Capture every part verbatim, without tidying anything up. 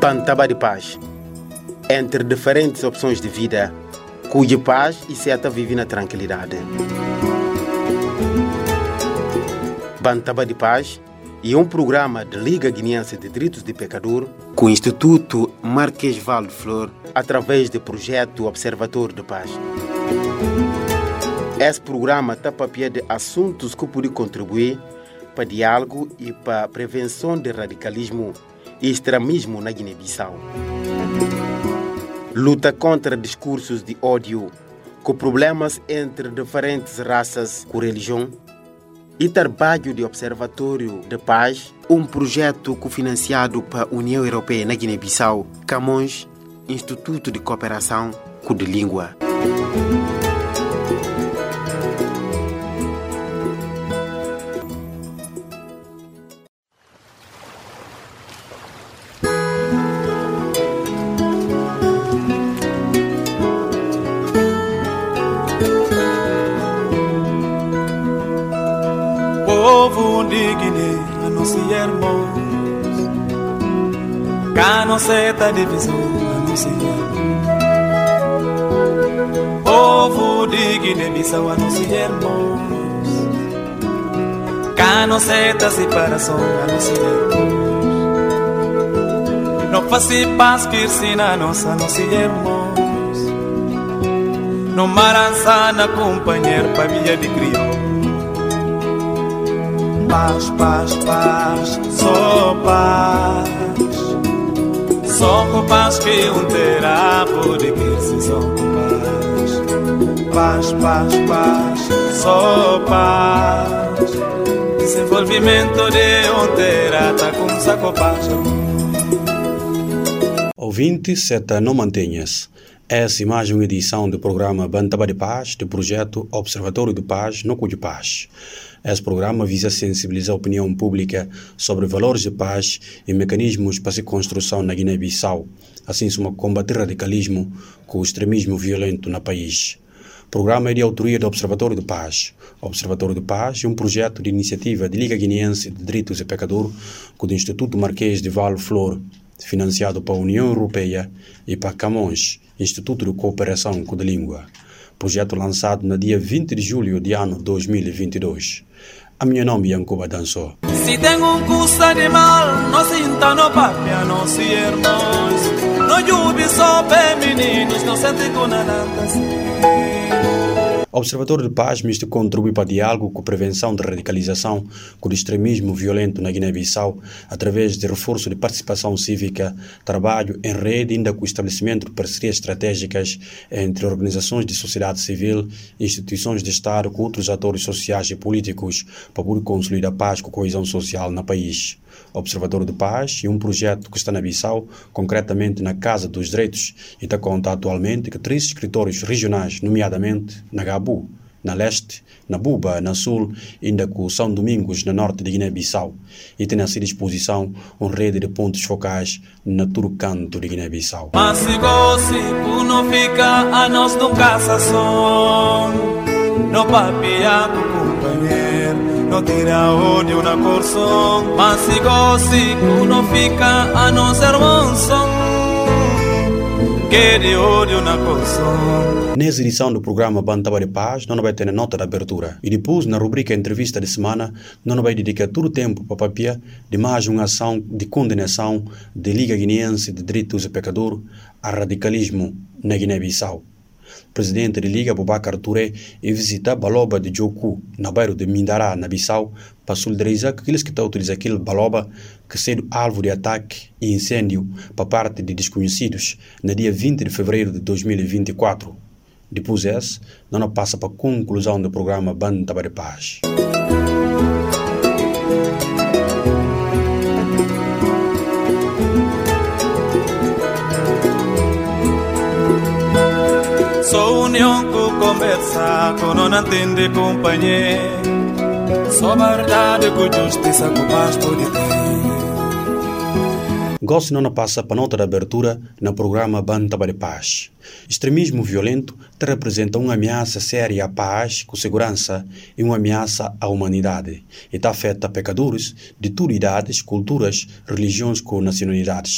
Bantaba de paz. Entre diferentes opções de vida, cuide paz e seta vive na tranquilidade. Bantaba de Paz é um programa de Liga Guineense de Direitos de Pecador com o Instituto Marquês Valde Flor através do projeto Observatório de Paz. Esse programa está para pé de assuntos que podem contribuir para diálogo e para a prevenção de radicalismo e extremismo na Guiné-Bissau. Luta contra discursos de ódio, com problemas entre diferentes raças com religião, e trabalho de Observatório de Paz, um projeto cofinanciado pela União Europeia na Guiné-Bissau, Camões, Instituto de Cooperação com de Língua. Povo de Guiné, anuncia irmãos, cá não seta divisão, anuncia. Povo de Guiné-Bissau, anuncia irmãos, cá não seta separação, anuncia. Não faça paz que ensina nossa, anuncia irmãos, não marança na companheira para via de crioulo. Paz, paz, paz, só paz. Só com paz que um terá pode que se só com paz. Paz, paz, paz, só paz. Desenvolvimento de um terá tá com saco paz. Ouvinte, seta não mantenhas. Essa imagem é uma edição do programa Bantaba de Paz, do projeto Observatório de Paz, no Cu de Paz. Esse programa visa sensibilizar a opinião pública sobre valores de paz e mecanismos para a construção na Guiné-Bissau, assim como combater o radicalismo com o extremismo violento no país. O programa é de autoria do Observatório de Paz. O Observatório de Paz é um projeto de iniciativa de Liga Guineense de Direitos de Pecador com o Instituto Marquês de Valde Flor, financiado pela União Europeia e para Camões, Instituto de Cooperação com a Língua. Projeto lançado no dia vinte de julho de ano dois mil e vinte e dois. A minha nome é Yankuba Danso. Se tem um curso animal, não sinta no papel, não se irmãos. Não juve só meninos, não sente com nada assim. O Observatório de Paz misto contribui para o diálogo com a prevenção da radicalização com o extremismo violento na Guiné-Bissau através de reforço de participação cívica, trabalho em rede ainda com o estabelecimento de parcerias estratégicas entre organizações de sociedade civil e instituições de Estado com outros atores sociais e políticos para poder consolidar a paz com a coesão social no país. O Observatório de Paz é um projeto que está na Bissau, concretamente na Casa dos Direitos, e está conta atualmente com três escritórios regionais, nomeadamente na Gabu, na Leste, na Buba, na Sul, e ainda com São Domingos, na Norte de Guiné-Bissau, e tem à sua disposição uma rede de pontos focais na todo canto de Guiné-Bissau. Mas se gosto não fica a nós não caçação, não papia com companheiro. Não tira ódio na corção, mas se goste, não fica a não ser manso. Que de ódio na corção. Nessa edição do programa Bantaba de Paz, não vai ter a nota de abertura. E depois, na rubrica Entrevista de Semana, não vai dedicar todo o tempo para a papia de mais uma ação de condenação da Liga Guineense de Direitos do Pecador a radicalismo na Guiné-Bissau. O presidente da Liga, Boubacar Touré, e visita Baloba de Djoku, na bairro de Mindará, na Bissau, para solidarizar com aqueles que estão utilizando aquele Baloba que sendo alvo de ataque e incêndio por parte de desconhecidos no dia vinte de fevereiro de dois mil e vinte e quatro. Depois desse, não passa para a conclusão do programa Bantaba de Paz. Só união com conversa, com não entende companheiro. Só verdade com justiça, com paz pode ter. Gosto não passa para nota de abertura no programa Bantaba de Paz. Extremismo violento te representa uma ameaça séria à paz, com segurança e uma ameaça à humanidade. E está afeta pecadores de todas idades, culturas, religiões com nacionalidades.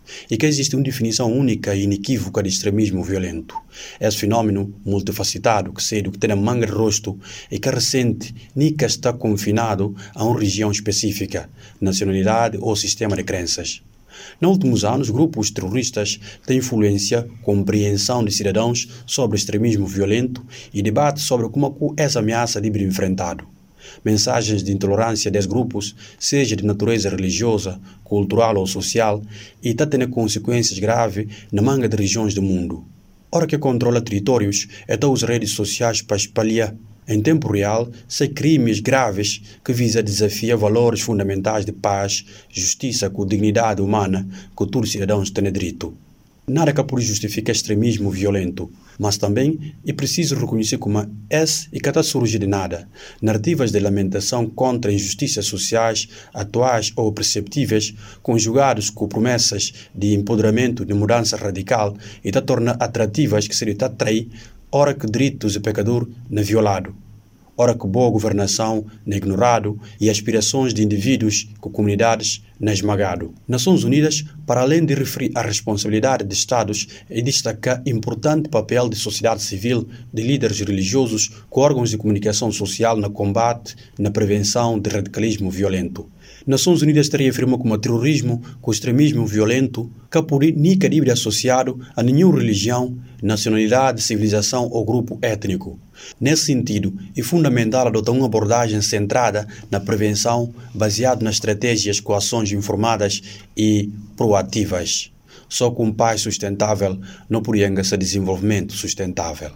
e que existe uma definição única e inequívoca de extremismo violento. Esse fenômeno multifacetado que sei do que tem a manga de rosto e que recente nunca está confinado a uma região específica, nacionalidade ou sistema de crenças. Nos últimos anos, grupos terroristas têm influência, compreensão de cidadãos sobre extremismo violento e debate sobre como essa ameaça deve ser enfrentada. Mensagens de intolerância desses grupos, seja de natureza religiosa, cultural ou social, e está tendo consequências graves na manga de regiões do mundo. Ora que controla territórios, então as redes sociais para espalhar em tempo real, sem crimes graves que visa desafiar valores fundamentais de paz, justiça com dignidade humana que todos os cidadãos têm direito. Nada que por justificar extremismo violento, mas também é preciso reconhecer como esse e que está surge de nada. Narrativas de lamentação contra injustiças sociais, atuais ou perceptíveis, conjugados com promessas de empoderamento, de mudança radical, e está torna atrativas que se está atrair, ora que direitos do pecador não é violado, ora que boa governação não é ignorado e aspirações de indivíduos com comunidades não é esmagado. Nações Unidas, para além de referir a responsabilidade de Estados e destacar importante papel de sociedade civil, de líderes religiosos, com órgãos de comunicação social no combate, na prevenção de radicalismo violento. Nações Unidas teria afirmado como o terrorismo, com o extremismo violento, que por nem deve associado a nenhuma religião, nacionalidade, civilização ou grupo étnico. Nesse sentido, é fundamental adotar uma abordagem centrada na prevenção, baseada nas estratégias com ações informadas e proativas. Só com paz sustentável não poderia ser desenvolvimento sustentável.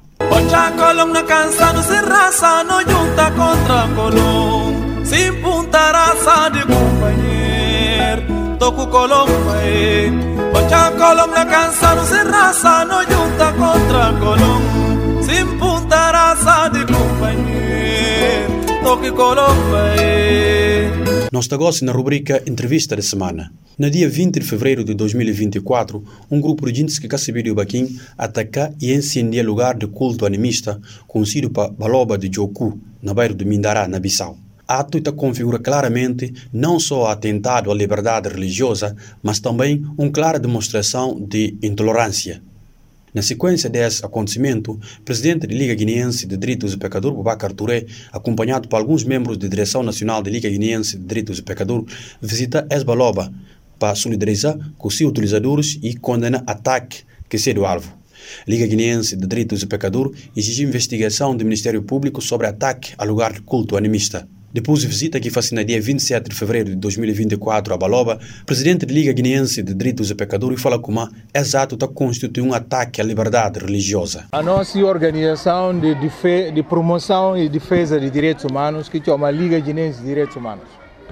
Sin punta raça de companheiro, toco colomba e Bocha colomba cansado sem raça, não junta contra colombo. Sin punta raça de companheiro, toco colomba e. Nós estamos na rubrica Entrevista da Semana. No dia vinte de fevereiro de dois mil e vinte e quatro, um grupo de gente que receberam o Baquim atacar e incendiar lugar de culto animista conhecido para Baloba de Joku, no bairro de Mindará, na Bissau. Ato que configura claramente não só atentado à liberdade religiosa, mas também uma clara demonstração de intolerância. Na sequência desse acontecimento, o presidente da Liga Guineense de Direitos do Pecador, Boubacar Touré, acompanhado por alguns membros da Direção Nacional da Liga Guineense de Direitos do Pecador, visita Esbaloba para solidarizar com os seus utilizadores e condenar ataque que se do alvo. A Liga Guineense de Direitos do Pecador exige investigação do Ministério Público sobre ataque ao lugar de culto animista. Depois de visita que faz no dia vinte e sete de fevereiro de dois mil e vinte e quatro a Baloba, o presidente da Liga Guineense de Direitos do Pecador fala como exato está constitui um ataque à liberdade religiosa. A nossa organização de, de, de promoção e defesa de direitos humanos, que chama Liga Guineense de Direitos Humanos,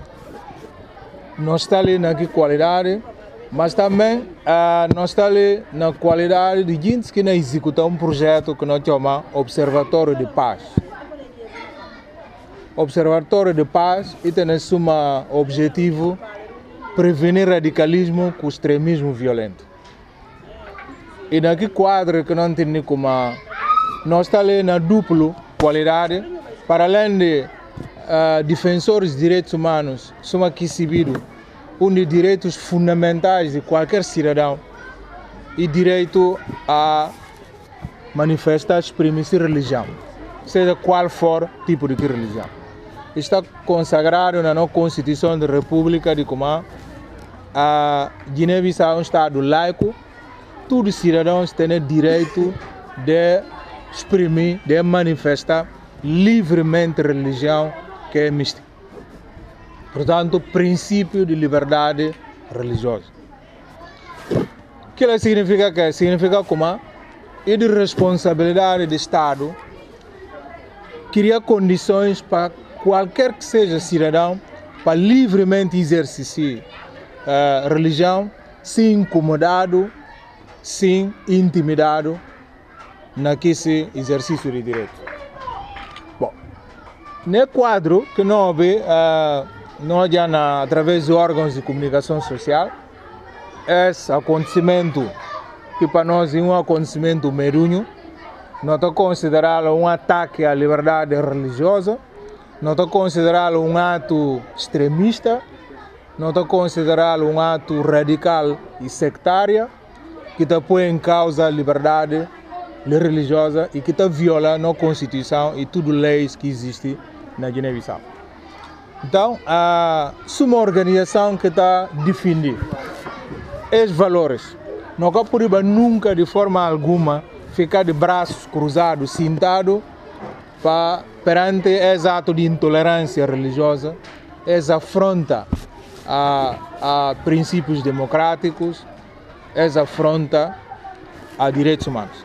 nós estamos ali na qualidade, mas também uh, nós estamos ali na qualidade de gente que executa um projeto que nós chamamos Observatório de Paz. Observatório de Paz e tem como objetivo prevenir radicalismo com extremismo violento. E naquele quadro que não tem como nós estamos ali na dupla qualidade, para além de uh, defensores de direitos humanos, somos aqui exibidos um dos direitos fundamentais de qualquer cidadão e direito a manifestar, exprimir-se religião, seja qual for o tipo de religião. Está consagrado na nossa Constituição da República de como a Guiné-Bissau é um Estado laico, todos os cidadãos têm direito de exprimir, de manifestar livremente a religião que é mística. Portanto, princípio de liberdade religiosa. O que ela significa? Que significa como é de responsabilidade do Estado criar condições para qualquer que seja cidadão para livremente exercer a religião sem incomodado, sem intimidado naquele exercício de direito. Bom, no quadro que nós vemos, uh, nós já na, através de órgãos de comunicação social, esse acontecimento que para nós é um acontecimento medonho, nós estamos considerando um ataque à liberdade religiosa, nós estamos considerando um ato extremista não está considerado um ato radical e sectário que está põe em causa a liberdade religiosa e que está viola a Constituição e tudo leis que existem na Guiné-Bissau. Então, a uma organização que está defendendo esses valores, não pode nunca, de forma alguma, ficar de braços cruzados, sentado, para, perante esse ato de intolerância religiosa, essa afronta a, a princípios democráticos, essa afronta a direitos humanos.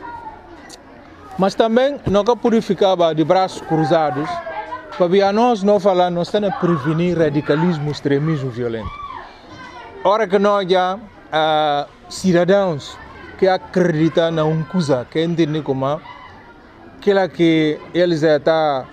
Mas também não pode ficar de braços cruzados, para nós não falar, nós estamos a prevenir radicalismo, extremismo violento. Ora que nós já uh, cidadãos que acreditam na uma coisa, que entendem como aquela que eles estão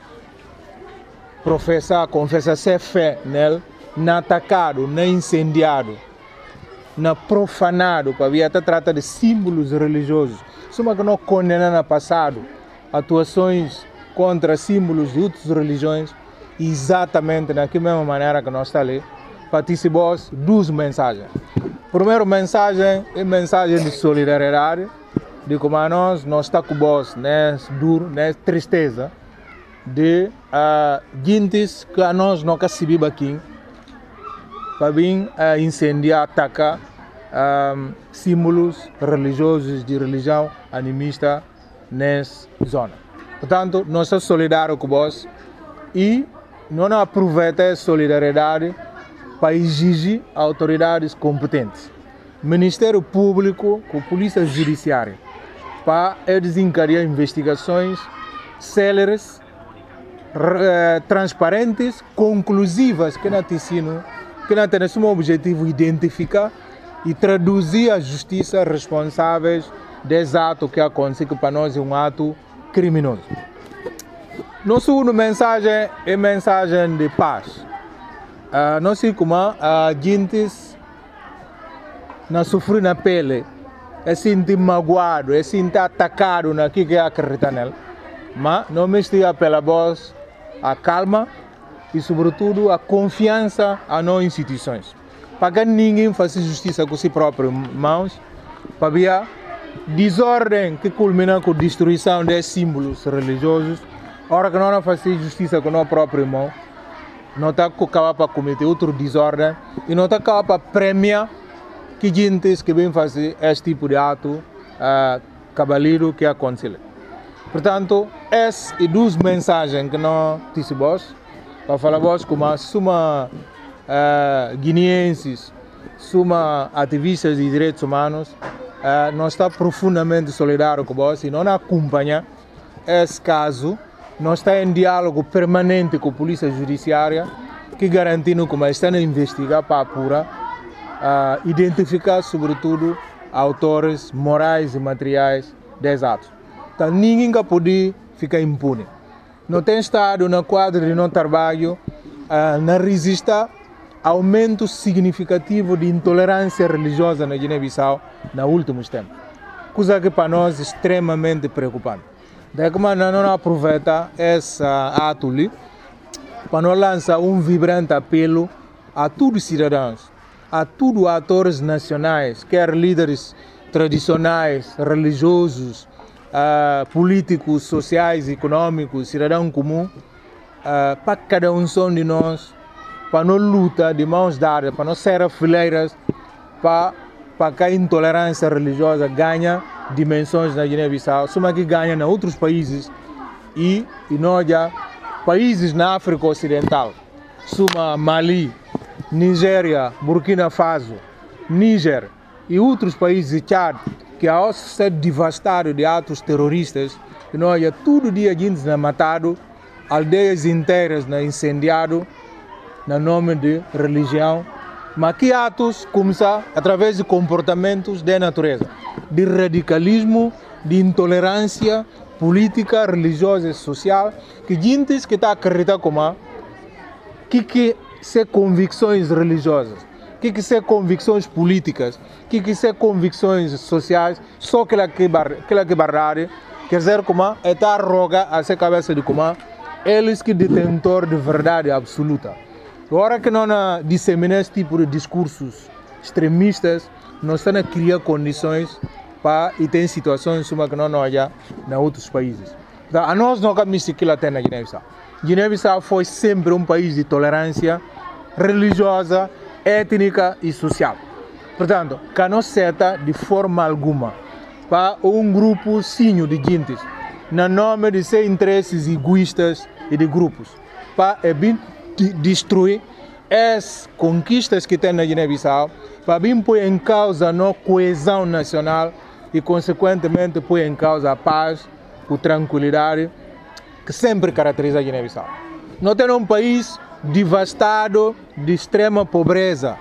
professar, confessar ser fé nele, na atacado, na incendiado, na profanado, para ver até trata de símbolos religiosos. Soma que não condena no passado atuações contra símbolos de outras religiões, exatamente da mesma maneira que nós estamos ali, participamos duas mensagens. A primeira mensagem é a mensagem de solidariedade, de como a nós, nós estamos com vós nessa dor, nessa tristeza, de uh, gente que a nós não recebemos aqui, para vir uh, incendiar, atacar uh, símbolos religiosos de religião animista nessa zona. Portanto, nós somos solidários com vós e não aproveitamos a solidariedade para exigir autoridades competentes, Ministério Público com Polícia Judiciária, para desencadear investigações céleres, transparentes, conclusivas, que não tem que não tem como objetivo identificar e traduzir à justiça responsáveis desse ato que acontece, que para nós é um ato criminoso. Nossa segunda mensagem é mensagem de paz. Uh, não sei como a uh, gente não sofre na pele, é sentir magoado, é sentir atacado naquilo que acredita nele. Mas não me estou pela voz a calma e, sobretudo, a confiança a nossas instituições. Para que ninguém faça justiça com suas próprias mãos, para ver desordem que culmina com a destruição de símbolos religiosos. Ora que não fazemos justiça com a nossa própria mão, não está capaz para cometer outra desordem e não está capaz para premiar que gente que vem fazer este tipo de ato uh, cabaleiro que acontece. Portanto, essas são duas mensagens que nós temos para falar vos como suma uh, guineenses, suma ativistas de direitos humanos, uh, nós estamos profundamente solidários com vós e não acompanha esse caso. Nós estamos em diálogo permanente com a Polícia Judiciária, que garantindo que estão a investigar para apurar, uh, identificar, sobretudo, autores morais e materiais desses atos. Então, ninguém pode ficar impune. Não tem estado no quadro de nosso trabalho uh, na resistir aumento significativo de intolerância religiosa na Guiné-Bissau nos últimos tempos. Coisa que para nós é extremamente preocupante. Daí como não aproveita esse ato ali para nós lançar um vibrante apelo a todos os cidadãos, a todos os atores nacionais, quer líderes tradicionais, religiosos, uh, políticos, sociais, econômicos, cidadão comum, uh, para cada um de nós, para nós lutar de mãos dadas, para nós ser fileiras, para, para que a intolerância religiosa ganhe dimensões na Guiné-Bissau, só que ganha em outros países e, e nós já, países na África Ocidental, suma Mali, Nigéria, Burkina Faso, Níger e outros países de Chad, que ao ser devastados de atos terroristas, nós já todo dia gente na matado, aldeias inteiras na incendiado, no nome de religião, mas que atos começam através de comportamentos de natureza, de radicalismo, de intolerância política, religiosa e social, que gente que está acreditando como que que são convicções religiosas, que que são convicções políticas, que que são convicções sociais, só aquela que aquela que verdade, quer dizer como está roga a ser cabeça de como eles que detentor de verdade absoluta. Agora que nós disseminamos esse tipo de discursos extremistas, nós estamos a criar condições para e tem situações que nós não olhamos em outros países. Então, a nós não cabe aquilo até na Guiné-Bissau. Guiné-Bissau foi sempre um país de tolerância religiosa, étnica e social. Portanto, que não seta de forma alguma para um grupo sinho de gente, no nome de seus interesses egoístas e de grupos, para destruir as conquistas que tem na Guiné-Bissau, para vir pôr em causa a coesão nacional e, consequentemente, pôr em causa a paz, a tranquilidade que sempre caracteriza a Guiné-Bissau. Nós temos um país devastado de extrema pobreza,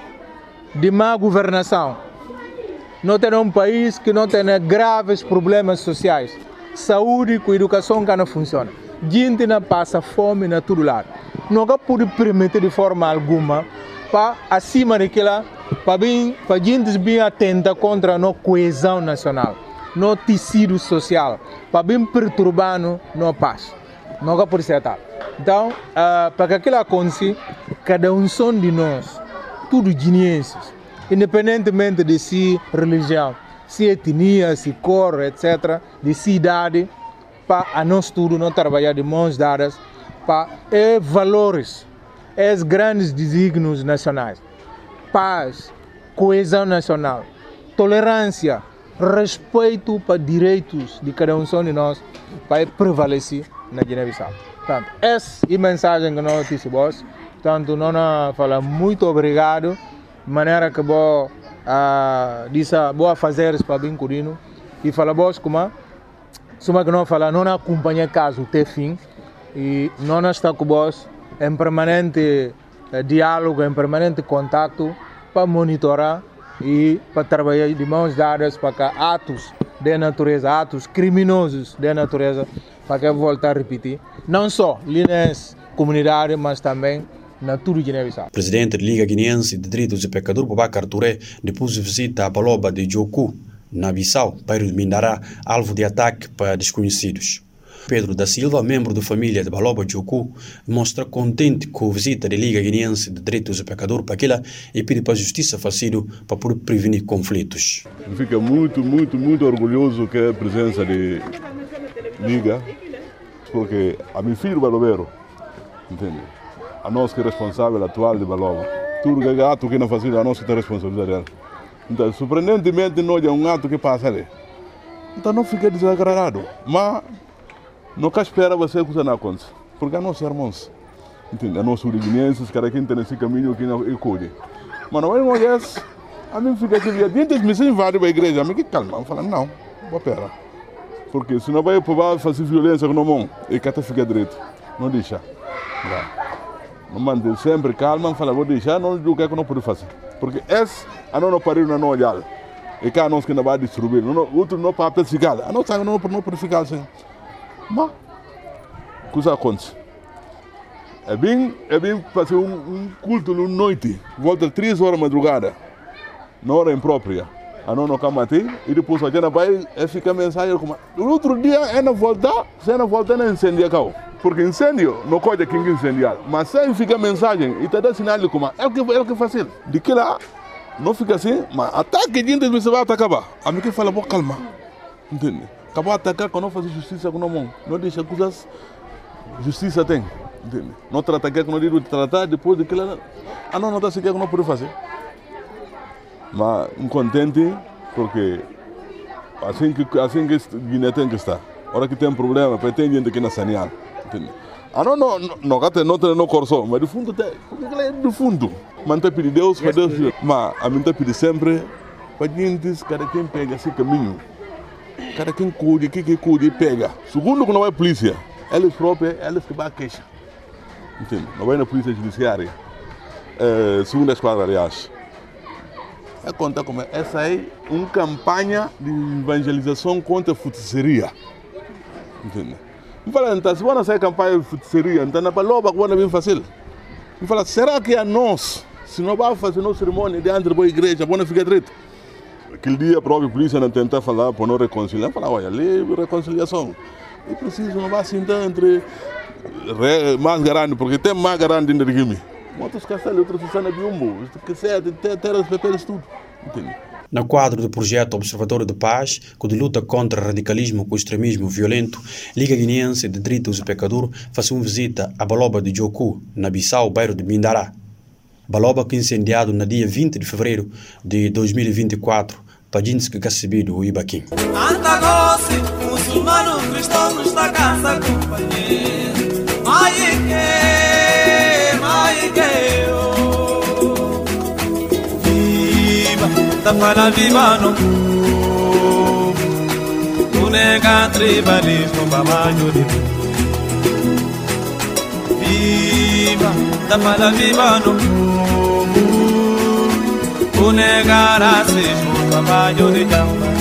de má governação. Nós temos um país que não tem graves problemas sociais, saúde e educação que não funciona. Gente não passa fome na todo lado. Nunca pode permitir de forma alguma para acima daquela para para gente bem atenta contra a nossa coesão nacional, no tecido social, para bem perturbar a paz. Nunca pode ser tal. Então, uh, para que aquilo aconteça, cada um som de nós, tudo guineenses, independentemente de se religião, se etnia, se cor, etcétera, de se idade, para a nós tudo não trabalhar de mãos dadas para é, valores, é, os grandes desígnios nacionais, paz, coesão nacional, tolerância, respeito para direitos de cada um de nós para prevalecer na Guiné-Bissau. Portanto, essa é a mensagem que nós temos. Portanto, nós falamos muito obrigado, de maneira que vou uh, disse, vou fazer para bem curino e falamos como suma que nós falamos, não acompanha caso até fim e não está com vós em permanente uh, diálogo, em permanente contato para monitorar e para trabalhar de mãos dadas para que atos de natureza, atos criminosos de natureza, para que voltar a repetir, não só linhas comunidade, mas também na tudo Guiné-Bissau. Presidente da Liga Guineense de Direitos do Pecador, Boubacar Touré, depois de visita à Baloba de Djoku, na Bissau, para o Mindará, alvo de ataque para desconhecidos. Pedro da Silva, membro da família de Baloba Djoku, mostra contente com a visita da Liga Guineense de Direitos do Pecador para aquela e pede para a justiça fazer para poder prevenir conflitos. Fica muito, muito, muito orgulhoso com a presença de Liga, porque a meu filho balobeiro, entende? A nós que é responsável atual de Baloba, tudo que é ato que não fazia, a nossa responsabilidade dela. Então, surpreendentemente, não é um ato que passa ali. Então, não fica desagradado, mas nunca espera você que isso não aconteça, porque a nossos irmãos, entende? A nossos guineenses, cada quem tem esse caminho que não escolhe. Mas não é uma vez, a mim fica assim, dentro me se invade para a igreja, a mim que calma, eu falo, não, vou pera. Porque se não vai fazer violência com o mão, e que até fica direito, não deixa. Não. Não mantém sempre calma, fala, vou deixar, não digo o que é que não pode fazer. Porque esse, a não parir na não olhar. E cá nós que não vai distribuir, o outro não para ficar. A não sabe, não pode ficar assim. Mas, o que acontece? É bem, é bem fazer um, um culto na noite, volta três horas da madrugada, na hora imprópria. A não não camate, e depois a gente vai e fica mensagem como. No outro dia, é na volta, se é na volta, não incendia cá. Porque incêndio não pode quem incendiar, mas se fica mensagem e está dando sinal de como é o que é o que fazer. De que lá não fica assim, mas ataque de gente você vai atacar. A mim que fala pô calma, entende? Acabou atacar quando não fazer justiça com a mão, não deixa coisas justiça tem, entende? Não trata que não digo tratar depois de que lá, ah não não está se que não pode fazer. Mas um contente porque assim que assim que Guiné tem que estar. Hora que tem problema, porque tem gente que não sanear. Ah, não, não, não, não, não tem no coração, mas do fundo tem, porque ele é do fundo. Mas não pedir Deus, para Deus, mas a mim está pedir sempre, para gente, cada quem pega esse caminho, cada quem cuide, quem que cuide e pega. Segundo que não é polícia, eles próprios, eles que vão queixar. Entende? Não vai na polícia judiciária, é, segunda esquadra, aliás. É conta como é, essa é uma campanha de evangelização contra a feitiçaria. Entende? Me fala, então, se você sair campanha de feitiçaria, então na Baloba que bem fácil. Me fala, será que a nós, se não vai fazer nossa cerimônia dentro da igreja, vamos ficar direito? Aquele dia a própria polícia não tenta falar para não reconciliar, fala, olha, livre reconciliação. E preciso não vai sentar entre mais grande, porque tem mais grande dentro do regime. Outros caçam, outros são de biombo. Que seja, terras, papéis, tudo. Entende? No quadro do projeto Observatório de Paz, que de luta contra o radicalismo e o extremismo violento, Liga Guineense de Direitos do Pecador faz uma visita à Baloba de Joku, na Bissau, bairro de Mindará. Baloba que incendiado no dia vinte de fevereiro de dois mil e vinte e quatro, para gente que recebido o Ibaquim. Antagosse, muçulmano, cristão, está casa, companheiro. Maique, maique, oh. Viva, da para viva no mundo. Tu nega tribalismo, babaio de viva, da para viva no mundo. Tu nega racismo, babaio de jamba.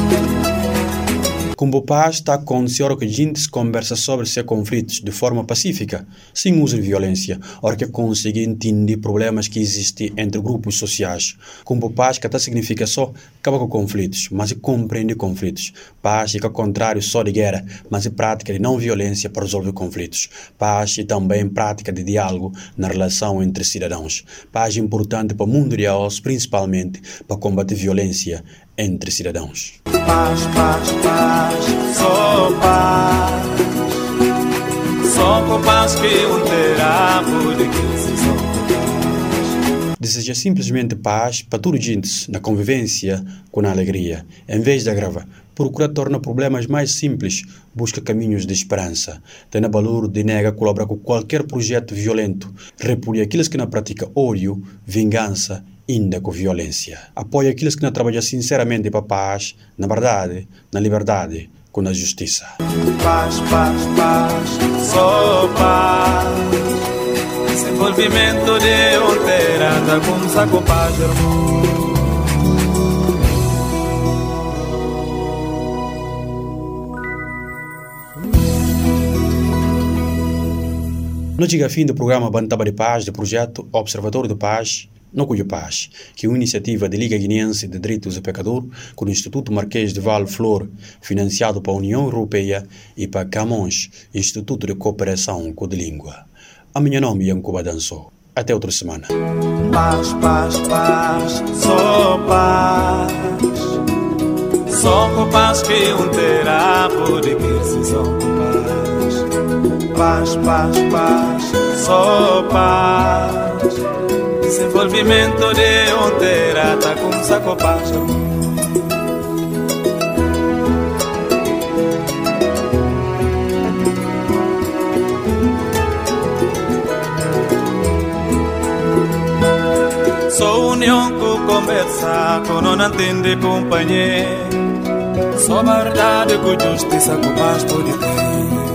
Como Paz está com o senhor que a gente conversa sobre seus conflitos de forma pacífica, sem uso de violência, hora que consegue entender problemas que existem entre grupos sociais. Como Paz que até significa só acabar com conflitos, mas compreende conflitos. Paz é que ao contrário só de guerra, mas é prática de não violência para resolver conflitos. Paz é também prática de diálogo na relação entre cidadãos. Paz é importante para o mundo de hoje, principalmente para combater violência entre cidadãos. Paz, paz, paz, só paz. Só com paz que um terá por decisão. Deseja simplesmente paz para todos gente na convivência com a alegria. Em vez de agravar, procura tornar problemas mais simples, busca caminhos de esperança. Tem valor de nega colaborar com qualquer projeto violento, repudia aqueles que não praticam ódio, vingança, ainda com violência. Apoia aqueles que não trabalham sinceramente para a paz, na verdade, na liberdade, com a justiça. Paz, paz, paz, só paz. Desenvolvimento de outra da com saco paz, irmão. No chega fim do programa Bantaba de Paz do projeto Observatório de Paz, No Cuyo Paz, que é uma iniciativa da Liga Guineense de Direitos do Pecador com o Instituto Marquês de Val Flor, financiado pela União Europeia e para Camões, Instituto de Cooperação com a Língua. A minha nome é Nkuba Danso. Até outra semana. Paz, paz, paz, só paz. Só com paz que um terá por decisão. Paz, paz, paz, só paz. Desenvolvimento de outra tá com saco paz. Só união com conversa, com não entende companheiro. Só verdade com justiça, com paz pode ter.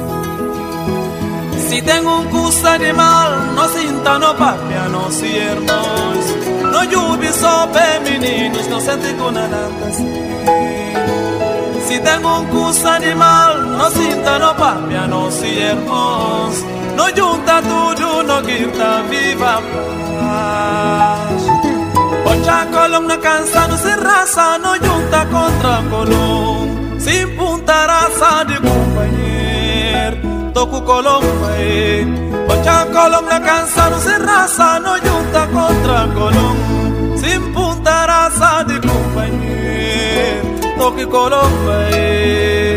Se tem um curso de mal, não sinta no papia, não se irmãos. Não ljubi só femininos, não sente com nada assim. Se tem um curso de mal, não sinta no papia, não se irmãos. Não junta tudo, não grita, viva a paz. Pocha colom na cansado, se raça, não junta contra colom. Se impunta raça de companheiro. Toco colomba, eh. Pocha colom na cansado, se raça, não junta contra colom. Se impunta raça de companheiro. Toque colomba, eh.